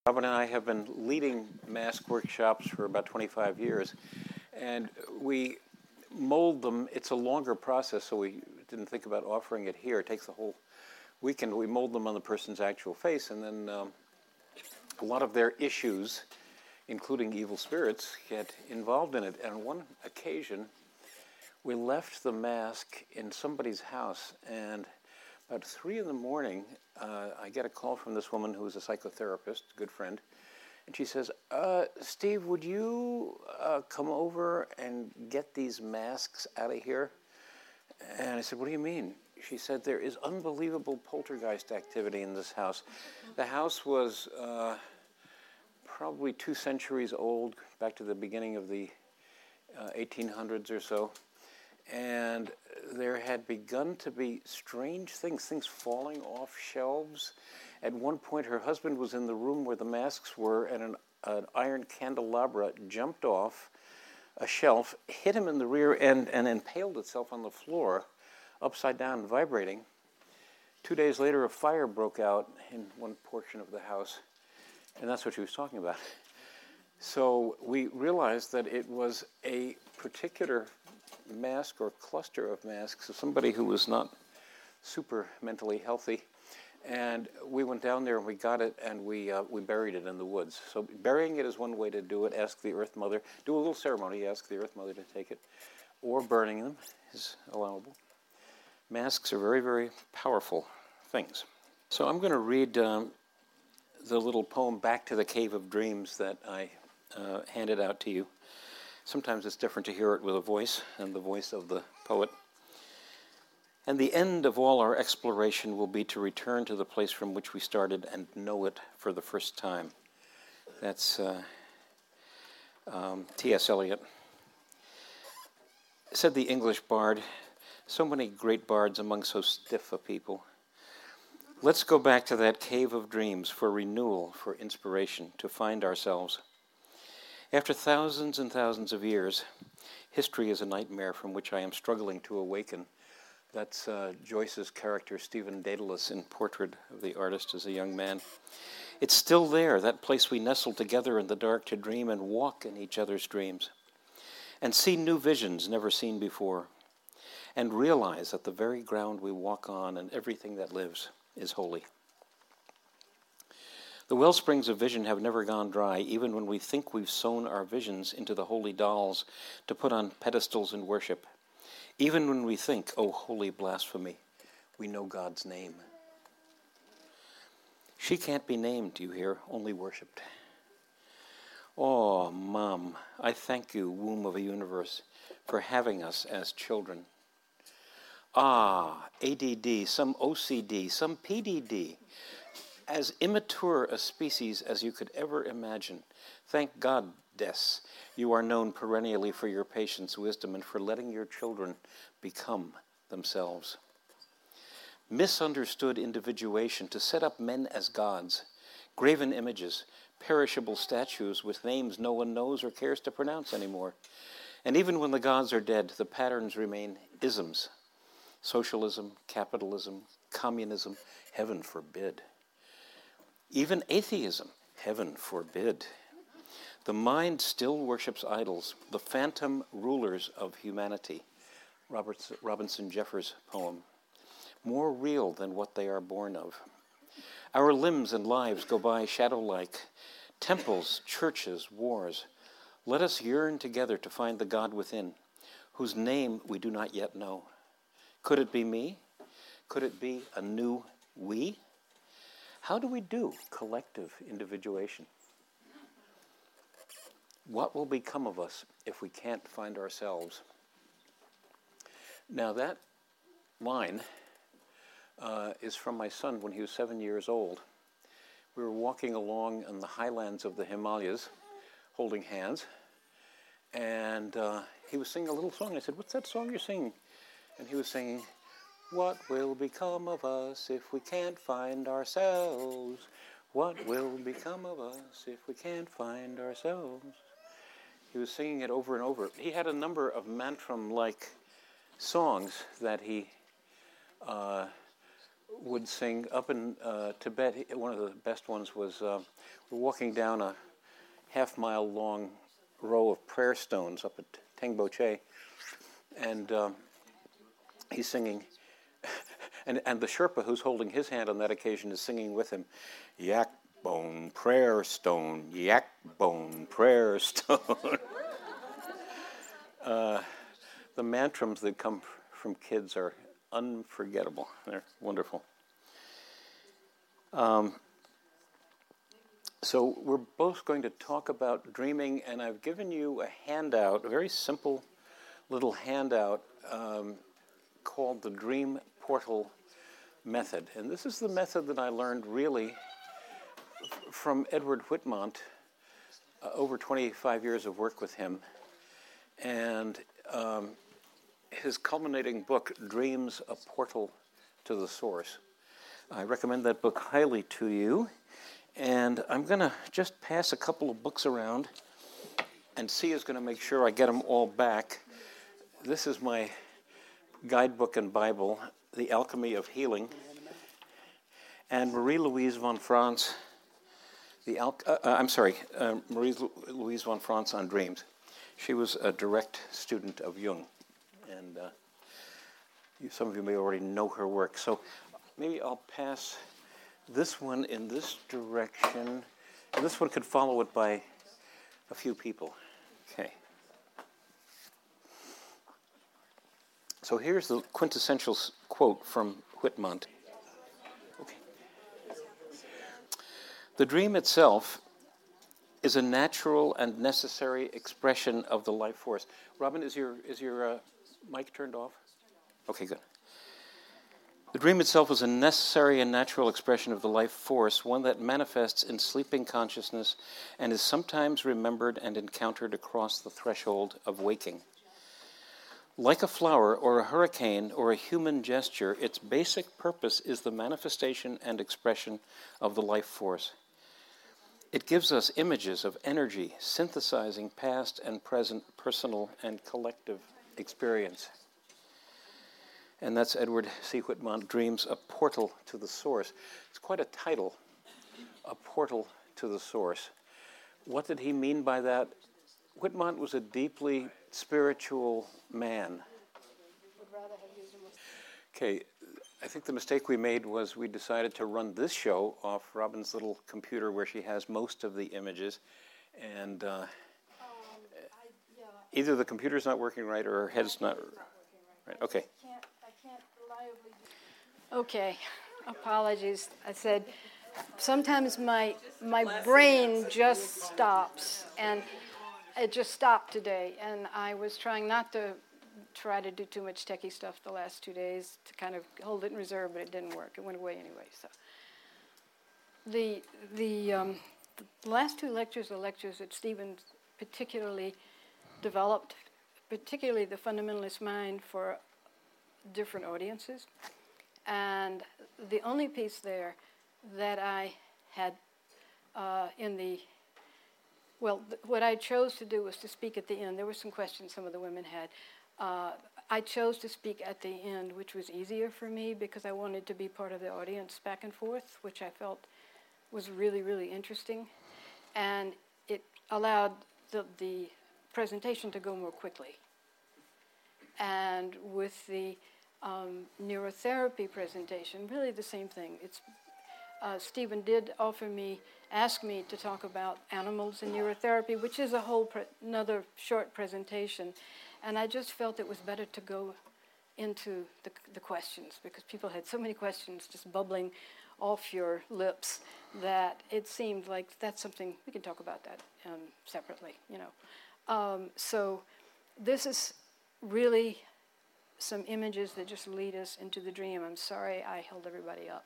Robin and I have been leading mask workshops for about 25 years, and we mold them. It's a longer process, so we didn't think about offering it here. It takes the whole weekend. We mold them on the person's actual face, and then a lot of their issues, including evil spirits, get involved in it. And on one occasion, we left the mask in somebody's house, and about 3 in the morning, I get a call from this woman who is a psychotherapist, a good friend, and she says, Steve, would you come over and get these masks out of here? And I said, what do you mean? She said, there is unbelievable poltergeist activity in this house. The house was probably 2 centuries old, back to the beginning of the 1800s or so. And there had begun to be strange things falling off shelves. At one point, her husband was in the room where the masks were, and an iron candelabra jumped off a shelf, hit him in the rear end, and impaled itself on the floor, upside down, vibrating. 2 days later, a fire broke out in one portion of the house, and that's what she was talking about. So we realized that it was a particular mask or cluster of masks of somebody who was not super mentally healthy, and we went down there and we got it, and we buried it in the woods. So burying it is one way to do it. Ask the Earth Mother, do a little ceremony, ask the Earth Mother to take it, or burning them is allowable. Masks are very, very powerful things. So I'm going to read the little poem Back to the Cave of Dreams that I handed out to you. Sometimes it's different to hear it with a voice and the voice of the poet. And the end of all our exploration will be to return to the place from which we started and know it for the first time. That's T.S. Eliot. Said the English bard, so many great bards among so stiff a people. Let's go back to that cave of dreams for renewal, for inspiration, to find ourselves. After thousands and thousands of years, history is a nightmare from which I am struggling to awaken. That's Joyce's character, Stephen Dedalus, in Portrait of the Artist as a Young Man. It's still there, that place we nestle together in the dark to dream and walk in each other's dreams, and see new visions never seen before, and realize that the very ground we walk on and everything that lives is holy. The well springs of vision have never gone dry, even when we think we've sewn our visions into the holy dolls to put on pedestals in worship. Even when we think, oh, holy blasphemy, we know God's name. She can't be named, you hear, only worshipped. Oh, Mom, I thank you, womb of a universe, for having us as children. Ah, ADD, some OCD, some PDD, as immature a species as you could ever imagine. Thank God, Des, you are known perennially for your patience, wisdom, and for letting your children become themselves. Misunderstood individuation to set up men as gods, graven images, perishable statues with names no one knows or cares to pronounce anymore. And even when the gods are dead, the patterns remain isms. Socialism, capitalism, communism, heaven forbid. Even atheism, heaven forbid. The mind still worships idols, the phantom rulers of humanity. Robinson Jeffers' poem. More real than what they are born of. Our limbs and lives go by shadow-like. Temples, churches, wars. Let us yearn together to find the God within, whose name we do not yet know. Could it be me? Could it be a new we? How do we do collective individuation? What will become of us if we can't find ourselves? Now that line is from my son when he was 7 years old. We were walking along in the highlands of the Himalayas, holding hands, and he was singing a little song. I said, what's that song you're singing? And he was singing, what will become of us if we can't find ourselves? What will become of us if we can't find ourselves? He was singing it over and over. He had a number of mantram-like songs that he would sing. Up in Tibet, one of the best ones was we're walking down a half-mile long row of prayer stones up at Tengbo Che, and he's singing, and the Sherpa who's holding his hand on that occasion is singing with him, yak bone prayer stone, yak bone prayer stone. The mantrams that come from kids are unforgettable. They're wonderful. So we're both going to talk about dreaming, and I've given you a handout, a very simple little handout called the Dream Portal Method. And this is the method that I learned really from Edward Whitmont, over 25 years of work with him. And his culminating book, Dreams, A Portal to the Source. I recommend that book highly to you. And I'm going to just pass a couple of books around, and C is going to make sure I get them all back. This is my guidebook and Bible, The Alchemy of Healing. And Marie-Louise von Franz, Marie-Louise von Franz on Dreams. She was a direct student of Jung, and some of you may already know her work. So maybe I'll pass this one in this direction. And this one could follow it by a few people. Okay. So here's the quintessential quote from Whitmont. Okay. The dream itself is a natural and necessary expression of the life force. Robin, is your mic turned off? Okay, good. The dream itself is a necessary and natural expression of the life force, one that manifests in sleeping consciousness and is sometimes remembered and encountered across the threshold of waking. Like a flower or a hurricane or a human gesture, its basic purpose is the manifestation and expression of the life force. It gives us images of energy, synthesizing past and present personal and collective experience. And that's Edward C. Whitmont, Dreams, A Portal to the Source. It's quite a title, A Portal to the Source. What did he mean by that? Whitmont was a deeply spiritual man. Okay, I think the mistake we made was we decided to run this show off Robin's little computer where she has most of the images, and either the computer's not working right or her head's not right. Okay. Okay, apologies. I said sometimes my brain just stops, and it just stopped today, and I was trying not to try to do too much techie stuff the last 2 days to kind of hold it in reserve, but it didn't work. It went away anyway. So the last two lectures are lectures that Stephen particularly developed, particularly the fundamentalist mind for different audiences. And the only piece there that I had what I chose to do was to speak at the end. There were some questions some of the women had. I chose to speak at the end, which was easier for me because I wanted to be part of the audience back and forth, which I felt was really, really interesting. And it allowed the presentation to go more quickly. And with the neurotherapy presentation, really the same thing. Stephen did ask me to talk about animals and neurotherapy, which is another short presentation. And I just felt it was better to go into the questions because people had so many questions just bubbling off your lips that it seemed like that's something, we can talk about that separately, you know. So this is really some images that just lead us into the dream. I'm sorry I held everybody up.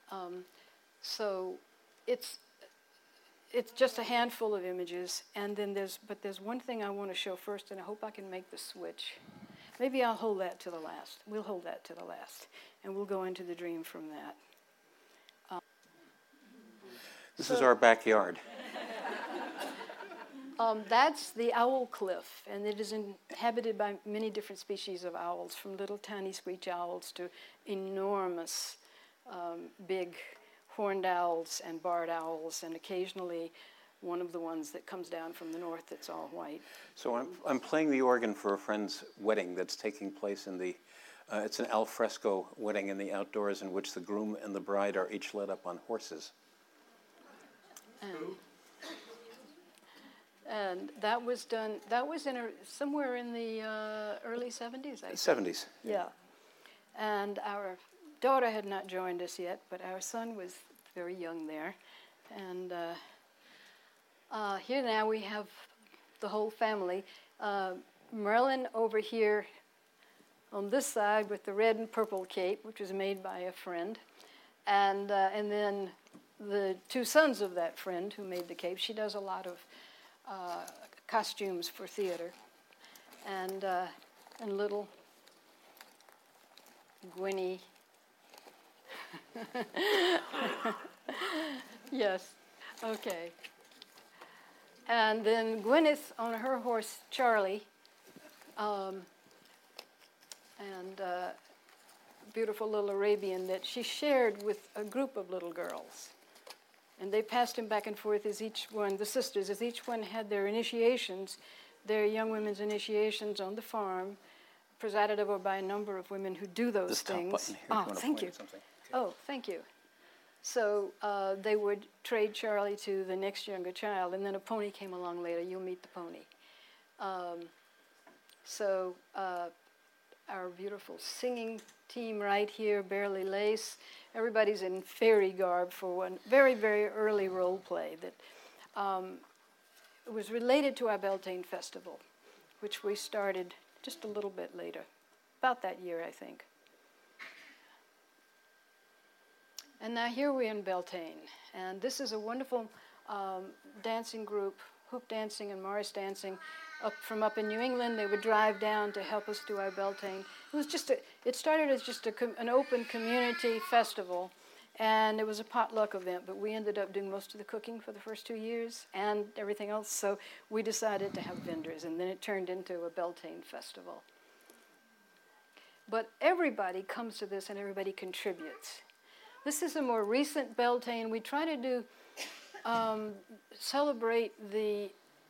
So it's just a handful of images, and then there's one thing I want to show first, and I hope I can make the switch. Maybe I'll hold that to the last. We'll hold that to the last, and we'll go into the dream from that. This is our backyard. That's the owl cliff, and it is inhabited by many different species of owls, from little tiny screech owls to enormous big horned owls and barred owls, and occasionally one of the ones that comes down from the north that's all white. So I'm playing the organ for a friend's wedding that's taking place in the, it's an al fresco wedding in the outdoors in which the groom and the bride are each led up on horses. And that was done, that was somewhere in the early 70s, I think. 70s. Yeah. And our daughter had not joined us yet, but our son was very young there. And here now we have the whole family. Merlin over here on this side with the red and purple cape, which was made by a friend. And then the two sons of that friend who made the cape. She does a lot of costumes for theater. And little Gwynnie. Yes, okay. And then Gwyneth on her horse, Charlie, and beautiful little Arabian that she shared with a group of little girls. And they passed him back and forth as each one, the sisters, as each one had their initiations, their young women's initiations on the farm, presided over by a number of women who do those this things. Top button here, Oh, thank you. Okay. Oh, thank you. So they would trade Charlie to the next younger child, and then a pony came along later. You'll meet the pony. Our beautiful singing team right here, Barely Lace. Everybody's in fairy garb for one very, very early role play that was related to our Beltane Festival, which we started just a little bit later, about that year, I think. And now here we're in Beltane, and this is a wonderful dancing group, hoop dancing and Morris dancing, from up in New England. They would drive down to help us do our Beltane. It started as just an open community festival, and it was a potluck event, but we ended up doing most of the cooking for the first 2 years and everything else, so we decided to have vendors, and then it turned into a Beltane festival. But everybody comes to this and everybody contributes. This is a more recent Beltane. We try to do celebrate the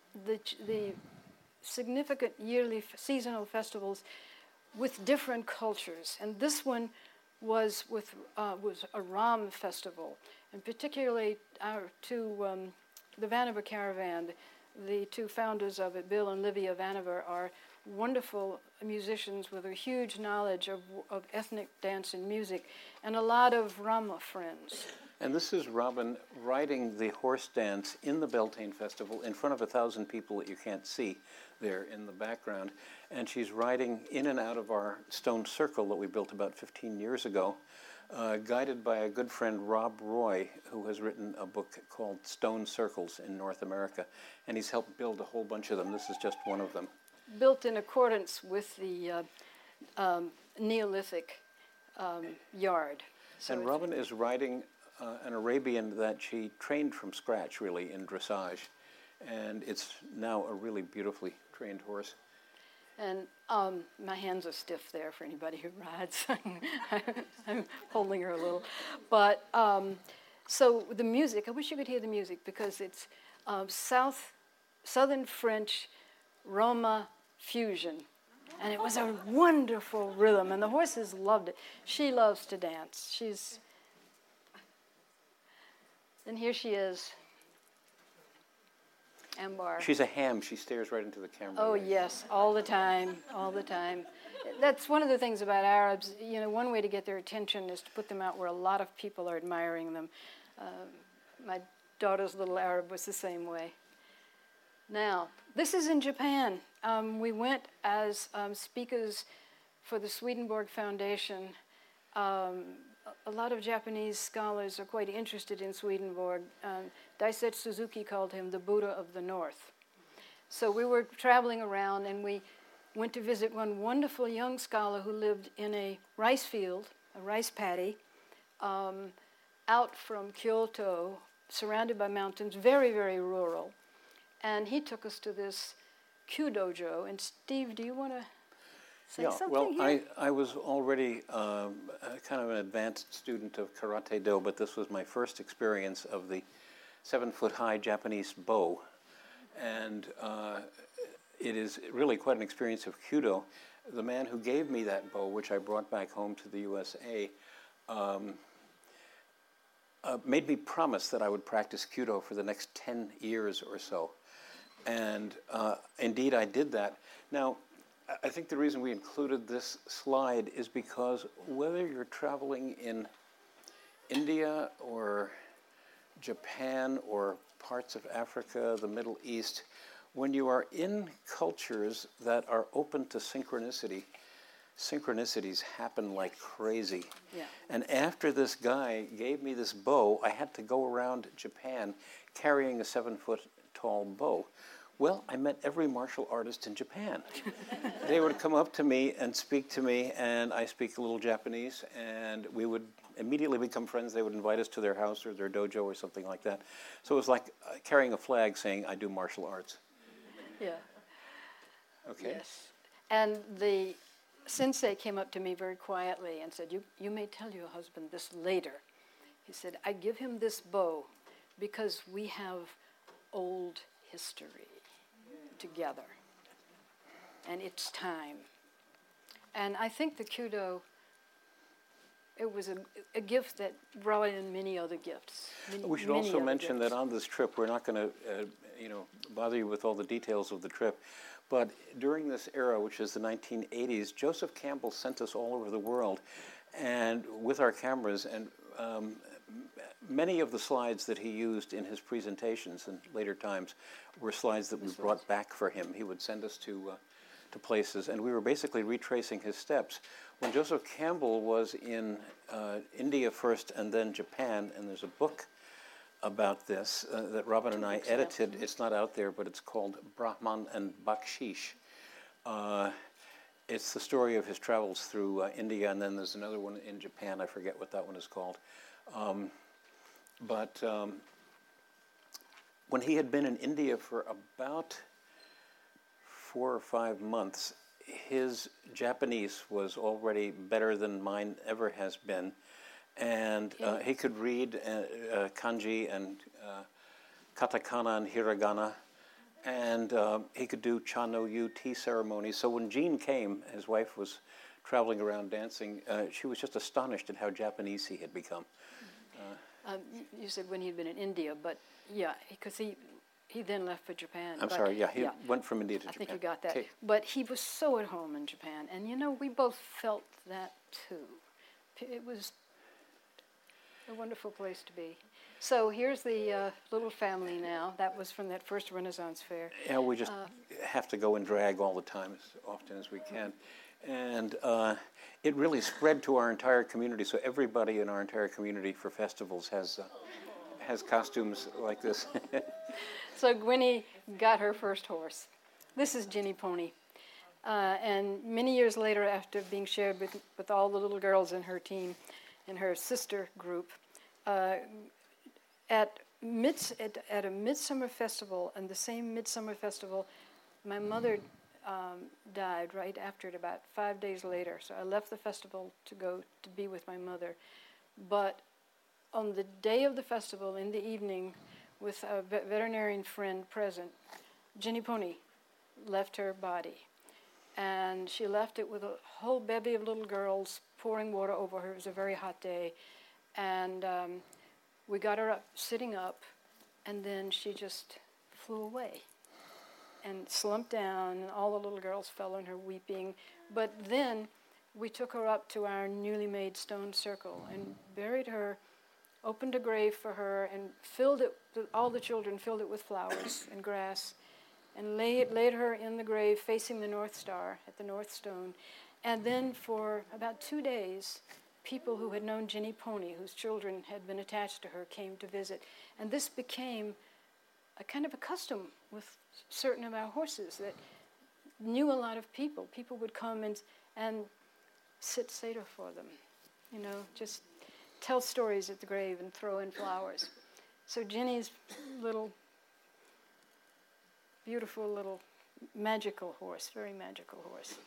significant yearly seasonal festivals with different cultures, and this one was a Ram festival, and particularly our two the Vanaver Caravan, the two founders of it, Bill and Livia Vanaver, are wonderful musicians with a huge knowledge of ethnic dance and music, and a lot of Rama friends. And this is Robin riding the horse dance in the Beltane Festival in front of 1,000 people that you can't see there in the background. And she's riding in and out of our stone circle that we built about 15 years ago, guided by a good friend, Rob Roy, who has written a book called Stone Circles in North America. And he's helped build a whole bunch of them. This is just one of them. Built in accordance with the Neolithic yard. So and Robin is riding an Arabian that she trained from scratch, really, in dressage. And it's now a really beautifully trained horse. And my hands are stiff there for anybody who rides. I'm holding her a little. But so the music, I wish you could hear the music, because it's Southern French Roma fusion. And it was a wonderful rhythm, and the horses loved it. She loves to dance. And here she is, Ambar. She's a ham. She stares right into the camera. Oh, yes, all the time, all the time. That's one of the things about Arabs. You know, one way to get their attention is to put them out where a lot of people are admiring them. My daughter's little Arab was the same way. Now, this is in Japan. We went as speakers for the Swedenborg Foundation. A lot of Japanese scholars are quite interested in Swedenborg. Daisetsu Suzuki called him the Buddha of the North. So we were traveling around, and we went to visit one wonderful young scholar who lived in a rice field, a rice paddy, out from Kyoto, surrounded by mountains, very, very rural. And he took us to this Kyu dojo. And Steve, do you want to say Yeah, something well, here? I was already kind of an advanced student of Karate Do, but this was my first experience of the 7-foot-high Japanese bow. And it is really quite an experience of Kyudo. The man who gave me that bow, which I brought back home to the USA, made me promise that I would practice Kyudo for the next 10 years or so. And indeed, I did that. Now, I think the reason we included this slide is because whether you're traveling in India or Japan or parts of Africa, the Middle East, when you are in cultures that are open to synchronicity, synchronicities happen like crazy. Yeah. And after this guy gave me this bow, I had to go around Japan carrying a 7-foot-tall bow. Well, I met every martial artist in Japan. They would come up to me and speak to me, and I speak a little Japanese, and we would immediately become friends. They would invite us to their house or their dojo or something like that. So it was like carrying a flag saying, I do martial arts. Yeah. Okay. Yes. And the sensei came up to me very quietly and said, you may tell your husband this later. He said, I give him this bow because we have old history together. And it's time. And I think the Kyudo, it was a gift that brought in many other gifts. We should also mention that on this trip, we're not going to bother you with all the details of the trip, but during this era, which is the 1980s, Joseph Campbell sent us all over the world and with our cameras, and many of the slides that he used in his presentations in later times were slides that we brought back for him. He would send us to places, and we were basically retracing his steps. When Joseph Campbell was in India first and then Japan, and there's a book about this that Robin and I edited. It's not out there, but it's called Brahman and Bakshish. It's the story of his travels through India, and then there's another one in Japan. I forget what that one is called. But when he had been in India for about 4 or 5 months, his Japanese was already better than mine ever has been. And he could read kanji and katakana and hiragana. And he could do cha-no-yu tea ceremonies. So when Jean came, his wife was traveling around dancing, she was just astonished at how Japanese he had become. You said when he'd been in India, but yeah, because he then left for Japan. I'm sorry, he went from India to Japan. I think you got that. Okay. But he was so at home in Japan. And, we both felt that, too. It was a wonderful place to be. So here's the little family now. That was from that first Renaissance fair. Yeah, we just have to go and drag all the time as often as we can. And it really spread to our entire community. So everybody in our entire community for festivals has costumes like this. So Gwynnie got her first horse. This is Ginny Pony. And many years later, after being shared with all the little girls in her team, in her sister group, at a midsummer festival, and the same midsummer festival, my mother died right after it, about 5 days later. So I left the festival to go to be with my mother. But on the day of the festival, in the evening, with a veterinarian friend present, Ginny Pony left her body. And she left it with a whole bevy of little girls pouring water over her. It was a very hot day. And we got her up, sitting up, and then she just flew away and slumped down, and all the little girls fell on her weeping. But then we took her up to our newly made stone circle and buried her, opened a grave for her, and filled it, all the children filled it with flowers and grass, and laid her in the grave facing the North Star at the North Stone. And then for about 2 days, people who had known Ginny Pony, whose children had been attached to her, came to visit. And this became a kind of a custom with certain of our horses that knew a lot of people. People would come and sit Seder for them, just tell stories at the grave and throw in flowers. So Ginny's little, beautiful little magical horse, very magical horse.